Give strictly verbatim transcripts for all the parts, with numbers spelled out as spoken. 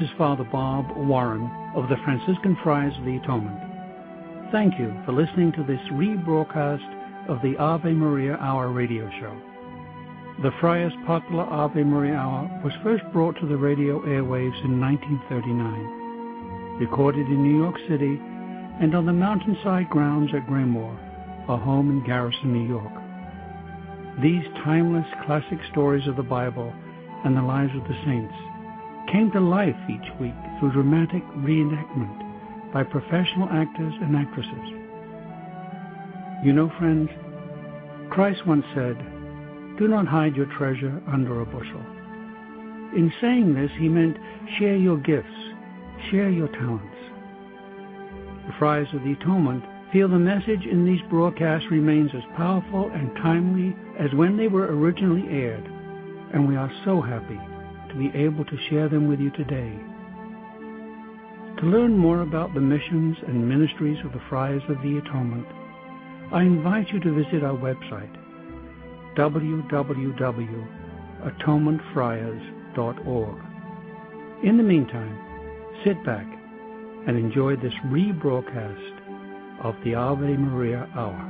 is Father Bob Warren of the Franciscan Friars of the Atonement. Thank you for listening to this rebroadcast of the Ave Maria Hour radio show. The Friars' popular Ave Maria Hour was first brought to the radio airwaves in nineteen thirty-nine, recorded in New York City and on the mountainside grounds at Graymoor, our home in Garrison, New York. These timeless classic stories of the Bible and the lives of the saints came to life each week through dramatic reenactment by professional actors and actresses. You know, friends, Christ once said, "Do not hide your treasure under a bushel." In saying this, he meant share your gifts, share your talents. The Friars of the Atonement feel the message in these broadcasts remains as powerful and timely as when they were originally aired, and we are so happy to be able to share them with you today. To learn more about the missions and ministries of the Friars of the Atonement, I invite you to visit our website, w w w dot atonement friars dot org. In the meantime, sit back and enjoy this rebroadcast of the Ave Maria Hour.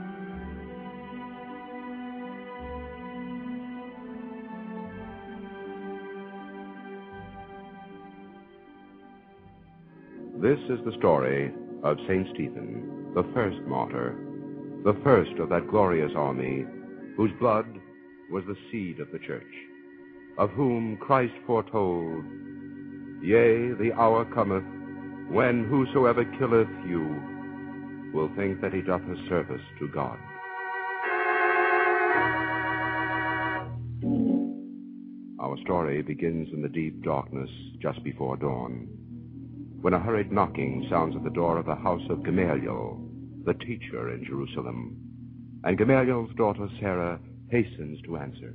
This is the story of Saint Stephen, the first martyr, the first of that glorious army whose blood was the seed of the church, of whom Christ foretold, "Yea, the hour cometh, when whosoever killeth you will think that he doth a service to God." Our story begins in the deep darkness just before dawn, when a hurried knocking sounds at the door of the house of Gamaliel, the teacher in Jerusalem, and Gamaliel's daughter Sarah hastens to answer.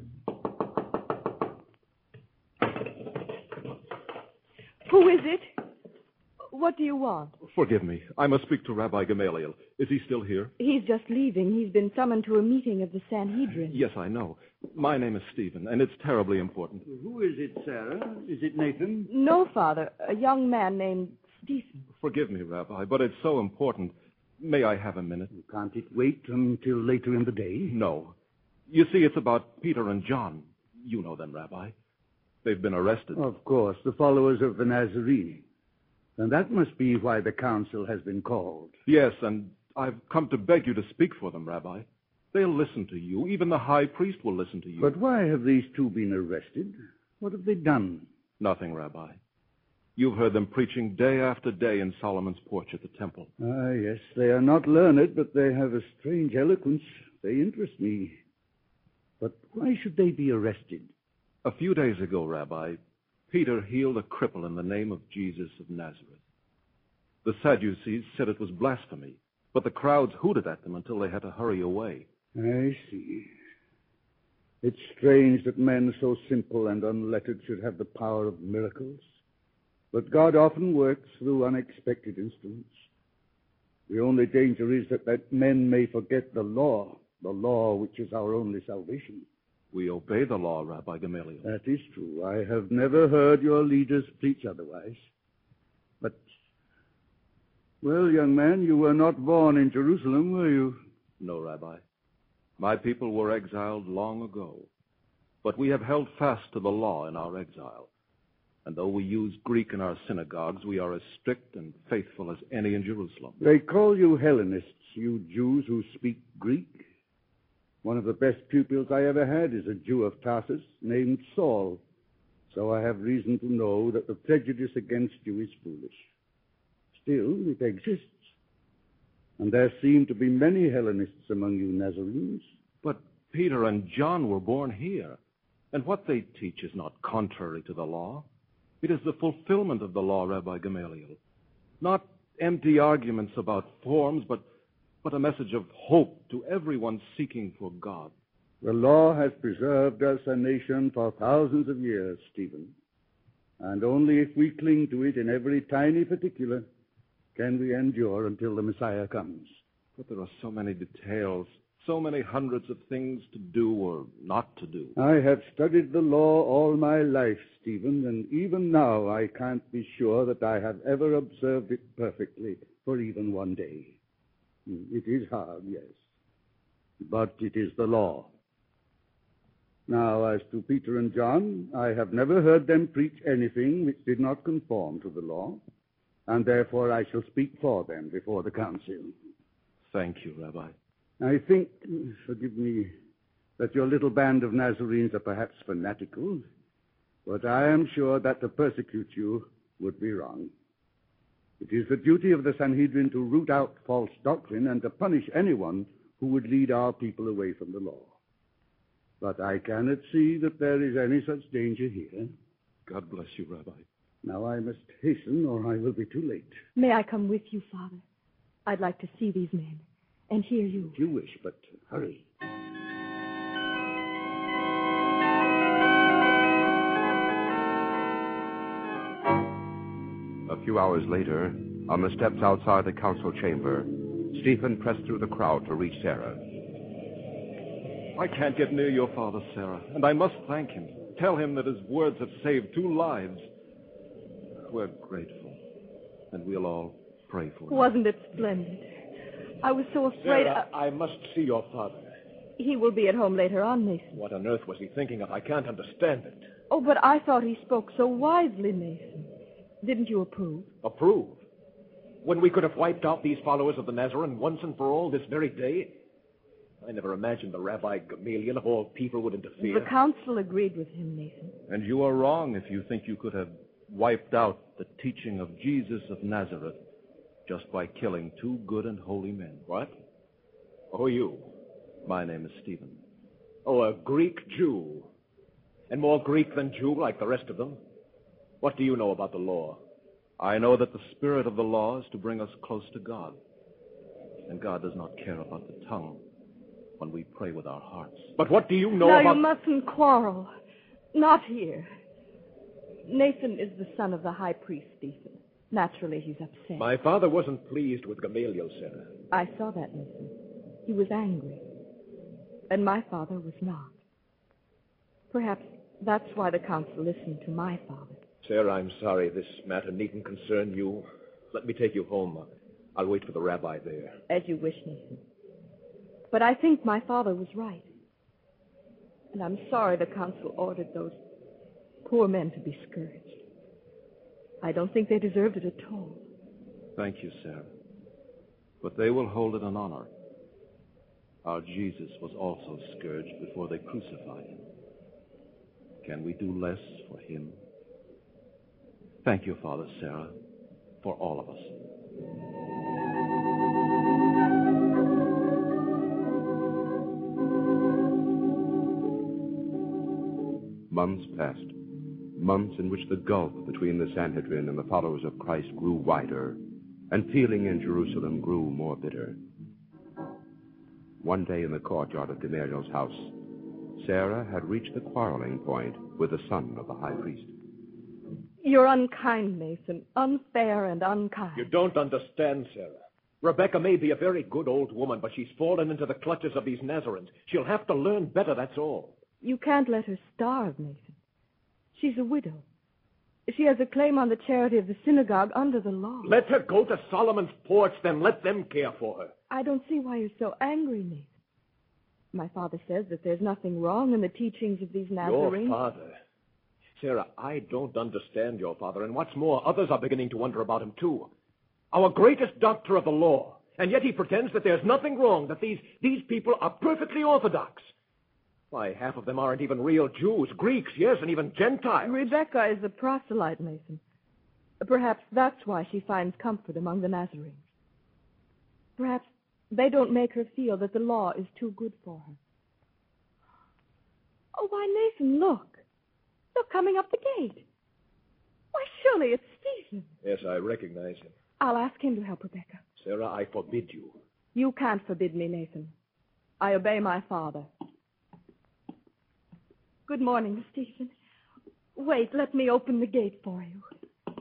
Who is it? What do you want? Forgive me. I must speak to Rabbi Gamaliel. Is he still here? He's just leaving. He's been summoned to a meeting of the Sanhedrin. Yes, I know. My name is Stephen, and it's terribly important. Who is it, Sarah? Is it Nathan? No, Father. A young man named Stephen. Forgive me, Rabbi, but it's so important. May I have a minute? Can't it wait until later in the day? No. You see, it's about Peter and John. You know them, Rabbi. They've been arrested. Of course, the followers of the Nazarene. And that must be why the council has been called. Yes, and I've come to beg you to speak for them, Rabbi. They'll listen to you. Even the high priest will listen to you. But why have these two been arrested? What have they done? Nothing, Rabbi. You've heard them preaching day after day in Solomon's porch at the temple. Ah, yes, they are not learned, but they have a strange eloquence. They interest me. But why should they be arrested? A few days ago, Rabbi, Peter healed a cripple in the name of Jesus of Nazareth. The Sadducees said it was blasphemy, but the crowds hooted at them until they had to hurry away. I see. It's strange that men so simple and unlettered should have the power of miracles. But God often works through unexpected instruments. The only danger is that, that men may forget the law, the law which is our only salvation. We obey the law, Rabbi Gamaliel. That is true. I have never heard your leaders preach otherwise. But, well, young man, you were not born in Jerusalem, were you? No, Rabbi. My people were exiled long ago. But we have held fast to the law in our exile. And though we use Greek in our synagogues, we are as strict and faithful as any in Jerusalem. They call you Hellenists, you Jews who speak Greek. One of the best pupils I ever had is a Jew of Tarsus named Saul. So I have reason to know that the prejudice against you is foolish. Still, it exists. And there seem to be many Hellenists among you Nazarenes. But Peter and John were born here. And what they teach is not contrary to the law. It is the fulfillment of the law, Rabbi Gamaliel. Not empty arguments about forms, but, but a message of hope to everyone seeking for God. The law has preserved us a nation for thousands of years, Stephen. And only if we cling to it in every tiny particular can we endure until the Messiah comes. But there are so many details, So many hundreds of things to do or not to do. I have studied the law all my life, Stephen, and even now I can't be sure that I have ever observed it perfectly for even one day. It is hard, yes, but it is the law. Now, as to Peter and John, I have never heard them preach anything which did not conform to the law, and therefore I shall speak for them before the council. Thank you, Rabbi. I think, forgive me, that your little band of Nazarenes are perhaps fanatical, but I am sure that to persecute you would be wrong. It is the duty of the Sanhedrin to root out false doctrine and to punish anyone who would lead our people away from the law. But I cannot see that there is any such danger here. God bless you, Rabbi. Now I must hasten, or I will be too late. May I come with you, Father? I'd like to see these men and hear you. If you wish, but hurry. A few hours later, on the steps outside the council chamber, Stephen pressed through the crowd to reach Sarah. I can't get near your father, Sarah, and I must thank him. Tell him that his words have saved two lives. We're grateful, and we'll all pray for him. Wasn't it splendid? I was so afraid... Sarah, I... I must see your father. He will be at home later on, Nathan. What on earth was he thinking of? I can't understand it. Oh, but I thought he spoke so wisely, Nathan. Didn't you approve? Approve? When we could have wiped out these followers of the Nazarene once and for all this very day? I never imagined the Rabbi Gamaliel of all people would interfere. The council agreed with him, Nathan. And you are wrong if you think you could have wiped out the teaching of Jesus of Nazareth just by killing two good and holy men. What? Who are you? My name is Stephen. Oh, a Greek Jew. And more Greek than Jew, like the rest of them. What do you know about the law? I know that the spirit of the law is to bring us close to God. And God does not care about the tongue when we pray with our hearts. But what do you know now about... Now you mustn't quarrel. Not here. Nathan is the son of the high priest, Stephen. Naturally, he's upset. My father wasn't pleased with Gamaliel, Sarah. I saw that, Nathan. He was angry. And my father was not. Perhaps that's why the council listened to my father. Sarah, I'm sorry. This matter needn't concern you. Let me take you home. I'll wait for the rabbi there. As you wish, Nathan. But I think my father was right. And I'm sorry the council ordered those poor men to be scourged. I don't think they deserved it at all. Thank you, Sarah. But they will hold it an honor. Our Jesus was also scourged before they crucified him. Can we do less for him? Thank you, Father Sarah, for all of us. Months passed. Months in which the gulf between the Sanhedrin and the followers of Christ grew wider, and feeling in Jerusalem grew more bitter. One day in the courtyard of Gamaliel's house, Sarah had reached the quarreling point with the son of the high priest. You're unkind, Nathan. Unfair and unkind. You don't understand, Sarah. Rebecca may be a very good old woman, but she's fallen into the clutches of these Nazarenes. She'll have to learn better, that's all. You can't let her starve, Nathan. She's a widow. She has a claim on the charity of the synagogue under the law. Let her go to Solomon's porch, then let them care for her. I don't see why you're so angry, Nathan. My father says that there's nothing wrong in the teachings of these Nazarenes. Your father? Sarah, I don't understand your father, and what's more, others are beginning to wonder about him, too. Our greatest doctor of the law, and yet he pretends that there's nothing wrong, that these, these people are perfectly orthodox. Why, half of them aren't even real Jews, Greeks, yes, and even Gentiles. Rebecca is a proselyte, Nathan. Perhaps that's why she finds comfort among the Nazarenes. Perhaps they don't make her feel that the law is too good for her. Oh, why, Nathan, look. They're coming up the gate. Why, surely it's Stephen. Yes, I recognize him. I'll ask him to help Rebecca. Sarah, I forbid you. You can't forbid me, Nathan. I obey my father. Good morning, Stephen. Wait, let me open the gate for you.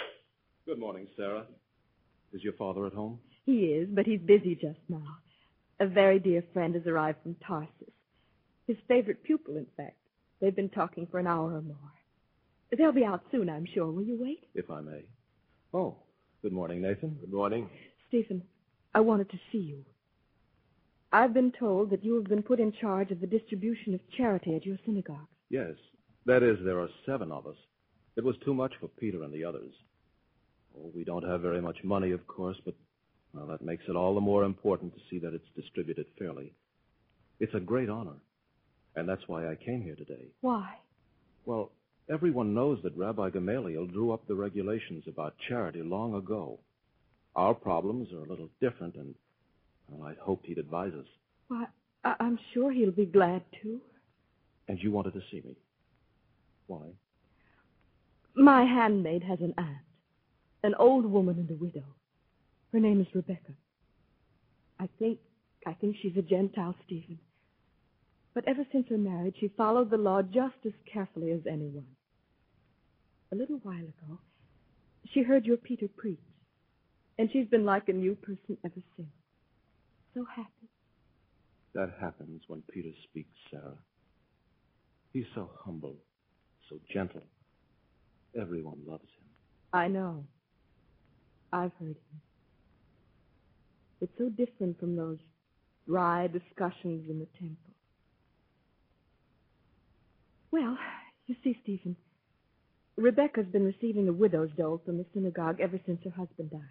Good morning, Sarah. Is your father at home? He is, but he's busy just now. A very dear friend has arrived from Tarsus. His favorite pupil, in fact. They've been talking for an hour or more. They'll be out soon, I'm sure. Will you wait? If I may. Oh, good morning, Nathan. Good morning. Stephen, I wanted to see you. I've been told that you have been put in charge of the distribution of charity at your synagogue. Yes. That is, there are seven of us. It was too much for Peter and the others. Oh, we don't have very much money, of course, but, well, that makes it all the more important to see that it's distributed fairly. It's a great honor, and that's why I came here today. Why? Well, everyone knows that Rabbi Gamaliel drew up the regulations about charity long ago. Our problems are a little different, and well, I'd hoped he'd advise us. Why, I- I'm sure he'll be glad to. And you wanted to see me? Why? My handmaid has an aunt, an old woman and a widow. Her name is Rebecca. I think, I think she's a Gentile, Stephen. But ever since her marriage, she followed the law just as carefully as anyone. A little while ago, she heard your Peter preach, and she's been like a new person ever since. So happy. That happens when Peter speaks, Sarah. He's so humble, so gentle. Everyone loves him. I know. I've heard him. It's so different from those dry discussions in the temple. Well, you see, Stephen, Rebecca's been receiving a widow's dole from the synagogue ever since her husband died.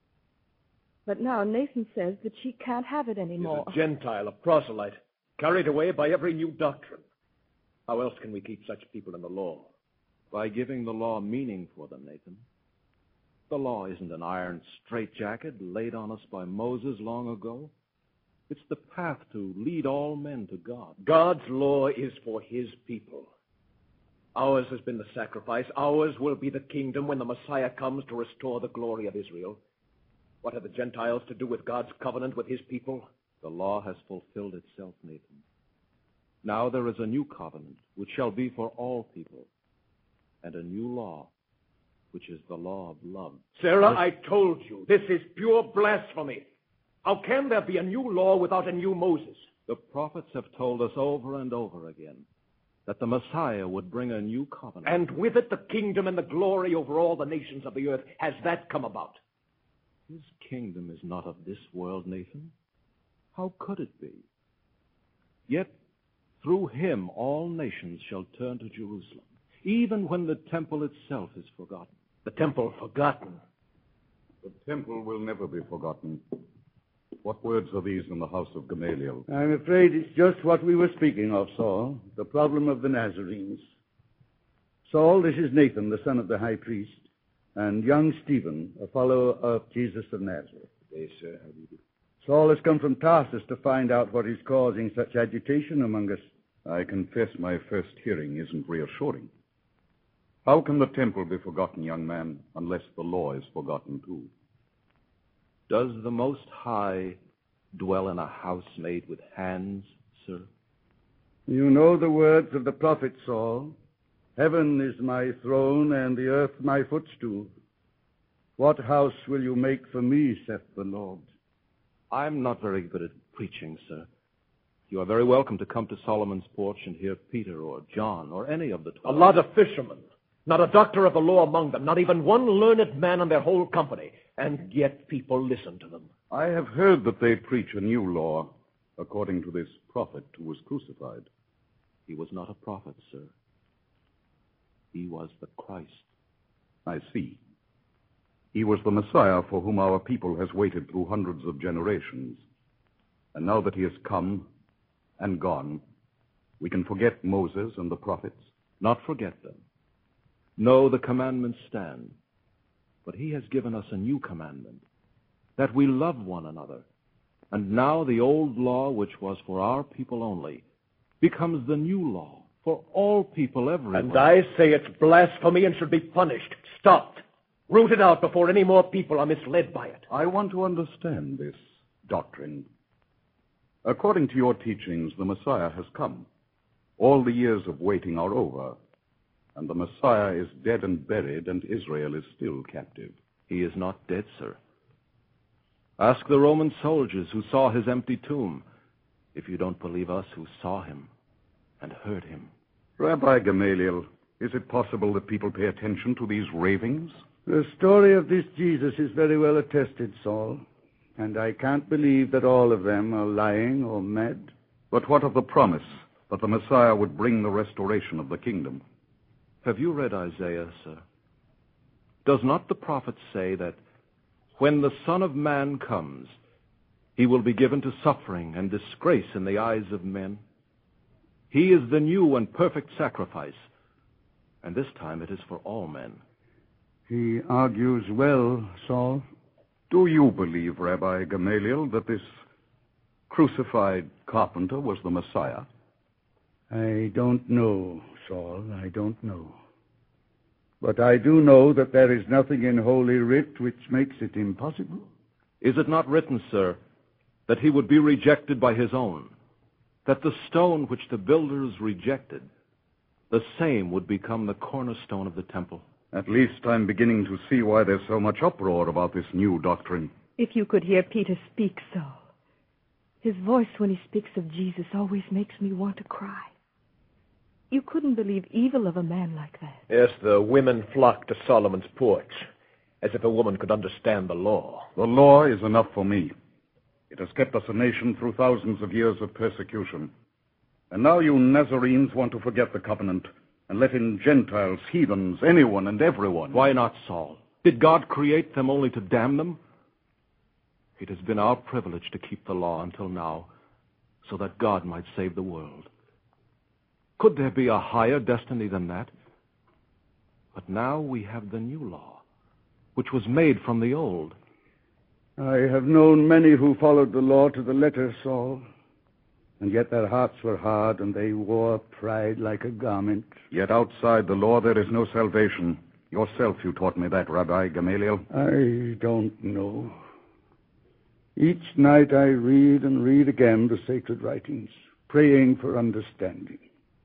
But now Nathan says that she can't have it anymore. He's a Gentile, a proselyte, carried away by every new doctrine. How else can we keep such people in the law? By giving the law meaning for them, Nathan. The law isn't an iron straitjacket laid on us by Moses long ago. It's the path to lead all men to God. God's law is for his people. Ours has been the sacrifice. Ours will be the kingdom when the Messiah comes to restore the glory of Israel. What have the Gentiles to do with God's covenant with his people? The law has fulfilled itself, Nathan. Now there is a new covenant, which shall be for all people, and a new law, which is the law of love. Sarah, I told you, this is pure blasphemy. How can there be a new law without a new Moses? The prophets have told us over and over again that the Messiah would bring a new covenant. And with it the kingdom and the glory over all the nations of the earth. Has that come about? His kingdom is not of this world, Nathan. How could it be? Yet through him all nations shall turn to Jerusalem, even when the temple itself is forgotten. The temple forgotten? The temple will never be forgotten. What words are these in the house of Gamaliel? I'm afraid it's just what we were speaking of, Saul, the problem of the Nazarenes. Saul, this is Nathan, the son of the high priest, and young Stephen, a follower of Jesus of Nazareth. Yes, sir. How do you do? Saul has come from Tarsus to find out what is causing such agitation among us. I confess my first hearing isn't reassuring. How can the temple be forgotten, young man, unless the law is forgotten too? Does the Most High dwell in a house made with hands, sir? You know the words of the prophet Saul. Heaven is my throne and the earth my footstool. What house will you make for me, saith the Lord? I'm not very good at preaching, sir. You are very welcome to come to Solomon's porch and hear Peter or John or any of the twelve. A lot of fishermen. Not a doctor of the law among them. Not even one learned man in their whole company. And yet people listen to them. I have heard that they preach a new law, according to this prophet who was crucified. He was not a prophet, sir. He was the Christ. I see. He was the Messiah for whom our people has waited through hundreds of generations. And now that he has come and gone, we can forget Moses and the prophets. Not forget them. No, the commandments stand. But he has given us a new commandment, that we love one another. And now the old law, which was for our people only, becomes the new law for all people everywhere. And I say it's blasphemy and should be punished, stopped, rooted out before any more people are misled by it. I want to understand this doctrine. According to your teachings, the Messiah has come. All the years of waiting are over. And the Messiah is dead and buried, and Israel is still captive. He is not dead, sir. Ask the Roman soldiers who saw his empty tomb, if you don't believe us who saw him and heard him. Rabbi Gamaliel, is it possible that people pay attention to these ravings? The story of this Jesus is very well attested, Saul, and I can't believe that all of them are lying or mad. But what of the promise that the Messiah would bring the restoration of the kingdom? Have you read Isaiah, sir? Does not the prophet say that when the Son of Man comes, he will be given to suffering and disgrace in the eyes of men? He is the new and perfect sacrifice, and this time it is for all men. He argues well, Saul. Do you believe, Rabbi Gamaliel, that this crucified carpenter was the Messiah? I don't know, Saul, I don't know. But I do know that there is nothing in Holy Writ which makes it impossible. Is it not written, sir, that he would be rejected by his own, that the stone which the builders rejected, the same would become the cornerstone of the temple? At least I'm beginning to see why there's so much uproar about this new doctrine. If you could hear Peter speak, Saul. His voice when he speaks of Jesus always makes me want to cry. You couldn't believe evil of a man like that. Yes, the women flocked to Solomon's porch, as if a woman could understand the law. The law is enough for me. It has kept us a nation through thousands of years of persecution. And now you Nazarenes want to forget the covenant and let in Gentiles, heathens, anyone and everyone. Why not, Saul? Did God create them only to damn them? It has been our privilege to keep the law until now, so that God might save the world. Could there be a higher destiny than that? But now we have the new law, which was made from the old. I have known many who followed the law to the letter, Saul. And yet their hearts were hard, and they wore pride like a garment. Yet outside the law there is no salvation. Yourself you taught me that, Rabbi Gamaliel. I don't know. Each night I read and read again the sacred writings, praying for understanding.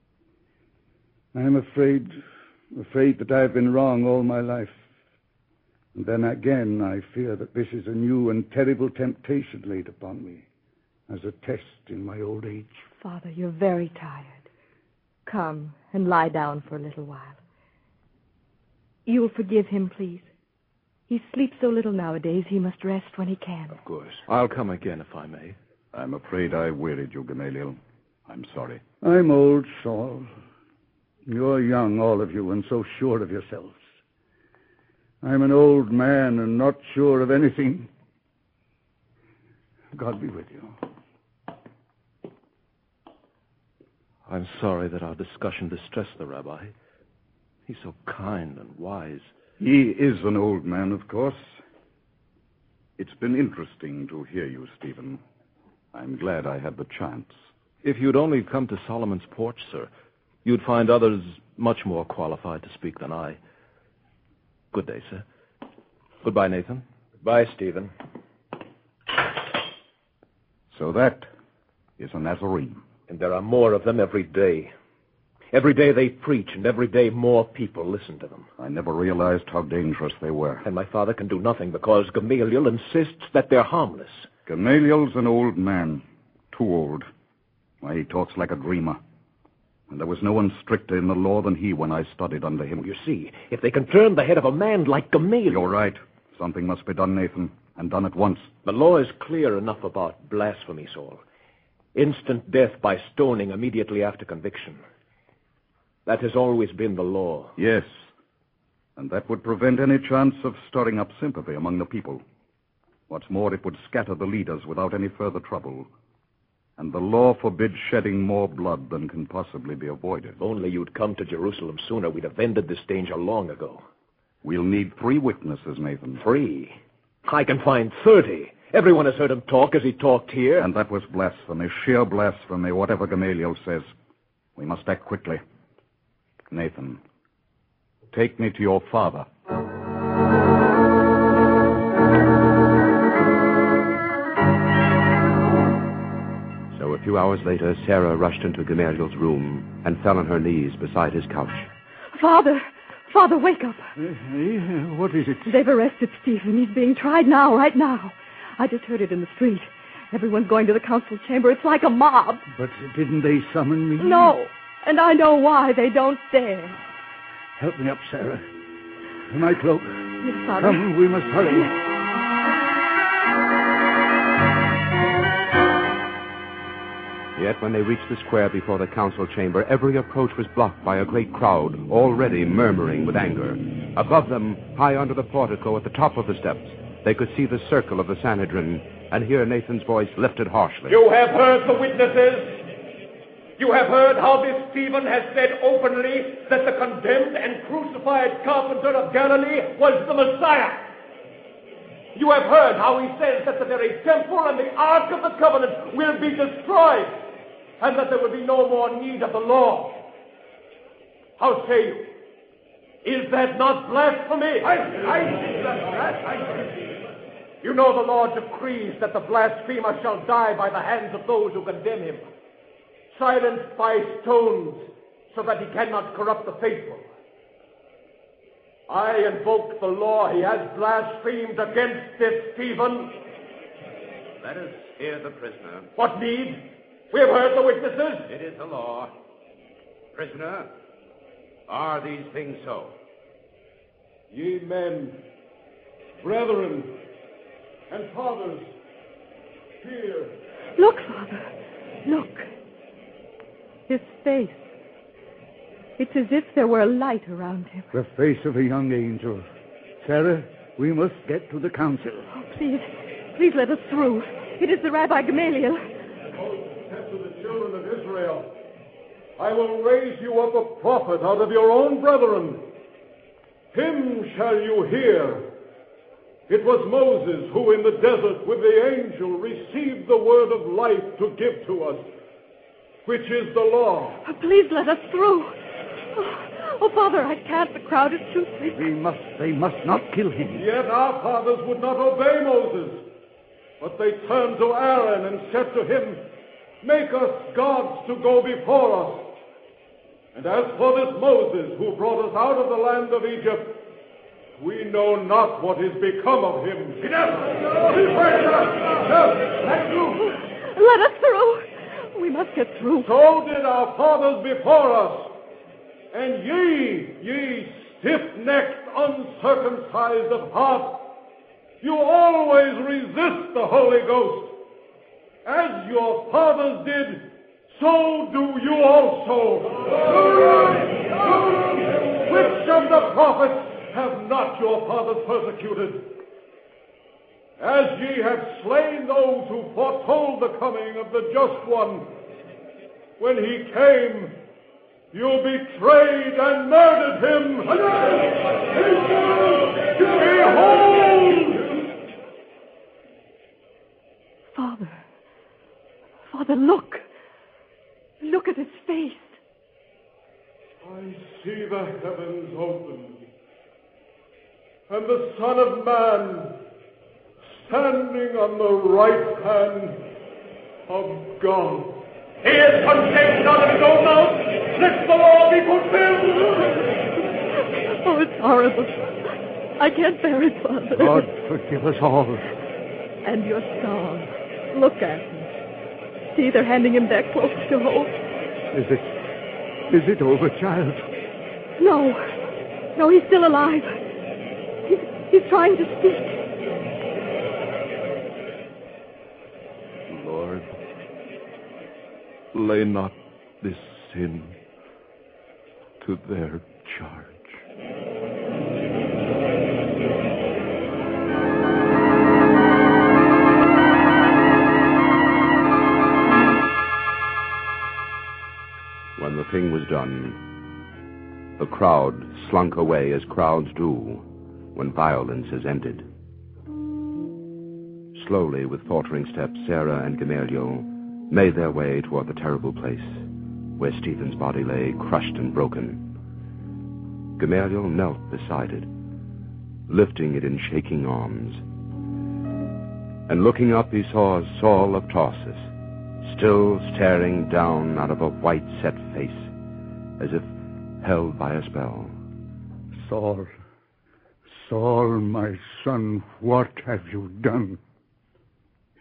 I am afraid, afraid that I have been wrong all my life. And then again I fear that this is a new and terrible temptation laid upon me, as a test in my old age. Father, you're very tired. Come and lie down for a little while. You'll forgive him, please. He sleeps so little nowadays, he must rest when he can. Of course. I'll come again if I may. I'm afraid I wearied you, Gamaliel. I'm sorry. I'm old, Saul. You're young, all of you, and so sure of yourselves. I'm an old man and not sure of anything. God be with you. I'm sorry that our discussion distressed the rabbi. He's so kind and wise. He is an old man, of course. It's been interesting to hear you, Stephen. I'm glad I had the chance. If you'd only come to Solomon's porch, sir, you'd find others much more qualified to speak than I. Good day, sir. Goodbye, Nathan. Goodbye, Stephen. So that is a Nazarene. And there are more of them every day. Every day they preach, and every day more people listen to them. I never realized how dangerous they were. And my father can do nothing because Gamaliel insists that they're harmless. Gamaliel's an old man. Too old. Why, he talks like a dreamer. And there was no one stricter in the law than he when I studied under him. You see, if they can turn the head of a man like Gamaliel... You're right. Something must be done, Nathan, and done at once. The law is clear enough about blasphemy, Saul. Instant death by stoning immediately after conviction. That has always been the law. Yes, and that would prevent any chance of stirring up sympathy among the people. What's more, it would scatter the leaders without any further trouble. And the law forbids shedding more blood than can possibly be avoided. If only you'd come to Jerusalem sooner, we'd have ended this danger long ago. We'll need three witnesses, Nathan. Three? I can find thirty. Everyone has heard him talk as he talked here. And that was blasphemy, sheer blasphemy, whatever Gamaliel says. We must act quickly. Nathan, take me to your father. So a few hours later, Sarah rushed into Gamaliel's room and fell on her knees beside his couch. Father! Father, wake up. Hey, hey, what is it? They've arrested Stephen. He's being tried now, right now. I just heard it in the street. Everyone's going to the council chamber. It's like a mob. But didn't they summon me? No, and I know why they don't dare. Help me up, Sarah. My cloak. Yes, Father. Come, we must hurry. Yet when they reached the square before the council chamber, every approach was blocked by a great crowd, already murmuring with anger. Above them, high under the portico at the top of the steps, they could see the circle of the Sanhedrin and hear Nathan's voice lifted harshly. You have heard the witnesses. You have heard how this Stephen has said openly that the condemned and crucified carpenter of Galilee was the Messiah. You have heard how he says that the very temple and the Ark of the Covenant will be destroyed, and that there will be no more need of the law. How say you? Is that not blasphemy? I, I, I, you know the law decrees that the blasphemer shall die by the hands of those who condemn him, silenced by stones so that he cannot corrupt the faithful. I invoke the law he has blasphemed against this Stephen. Let us hear the prisoner. What need? We have heard the witnesses. It is the law. Prisoner, are these things so? Ye men, brethren, and fathers, hear. Look, Father. Look. His face. It's as if there were a light around him. The face of a young angel. Sarah, we must get to the council. Oh, please, please let us through. It is the Rabbi Gamaliel. Said to the children of Israel, I will raise you up a prophet out of your own brethren. Him shall you hear. It was Moses who in the desert with the angel received the word of life to give to us, which is the law. Oh, please let us through. Oh, oh, Father, I can't. The crowd is too thick. They must, they must not kill him. Yet our fathers would not obey Moses, but they turned to Aaron and said to him, make us gods to go before us. And as for this Moses who brought us out of the land of Egypt, we know not what is become of him. Enough! Let us through. We must get through. So did our fathers before us. And ye, ye stiff-necked, uncircumcised of heart, you always resist the Holy Ghost. As your fathers did, so do you also. Which of the prophets have not your fathers persecuted? As ye have slain those who foretold the coming of the Just One, when he came, you betrayed and murdered him. Behold! Father. Father, look. Look at his face. I see the heavens opened, and the Son of Man standing on the right hand of God. He is condemned out of his own mouth. Let the law be fulfilled. Oh, it's horrible. I can't bear it, Father. God forgive us all. And your scars. Look at him. See, they're handing him their cloaks to hold. Is it, is it over, child? No. No, he's still alive. He's, he's trying to speak. Lord, lay not this sin to their charge. When the thing was done, the crowd slunk away as crowds do when violence has ended. Slowly, with faltering steps, Sarah and Gamaliel made their way toward the terrible place where Stephen's body lay crushed and broken. Gamaliel knelt beside it, lifting it in shaking arms. And looking up, he saw Saul of Tarsus, still staring down out of a white-set face, as if held by a spell. Saul, Saul, my son, what have you done?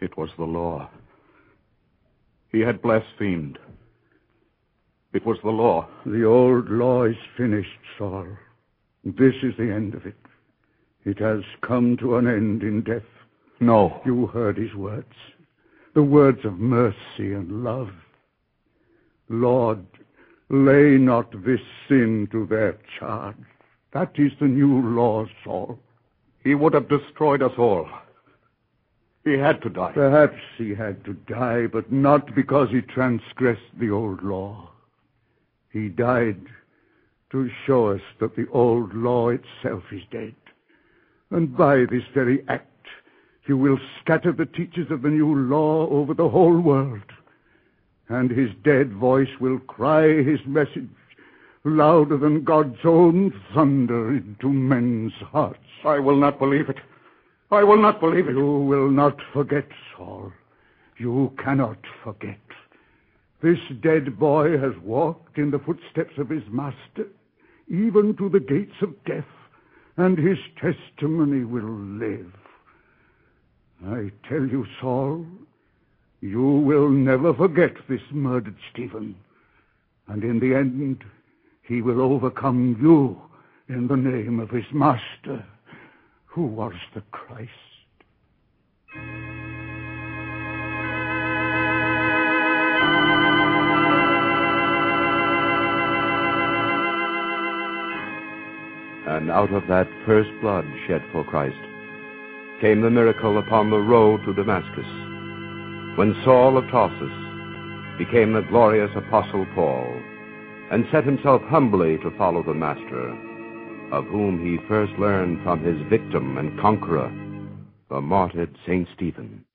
It was the law. He had blasphemed. It was the law. The old law is finished, Saul. This is the end of it. It has come to an end in death. No. You heard his words. The words of mercy and love. Lord, lay not this sin to their charge. That is the new law, Saul. He would have destroyed us all. He had to die. Perhaps he had to die, but not because he transgressed the old law. He died to show us that the old law itself is dead. And by this very act, you will scatter the teachers of the new law over the whole world. And his dead voice will cry his message louder than God's own thunder into men's hearts. I will not believe it. I will not believe it. You will not forget, Saul. You cannot forget. This dead boy has walked in the footsteps of his master, even to the gates of death, and his testimony will live. I tell you, Saul, you will never forget this murdered Stephen, and in the end, he will overcome you in the name of his master, who was the Christ. And out of that first blood shed for Christ came the miracle upon the road to Damascus, when Saul of Tarsus became the glorious Apostle Paul, and set himself humbly to follow the Master, of whom he first learned from his victim and conqueror, the martyred Saint Stephen.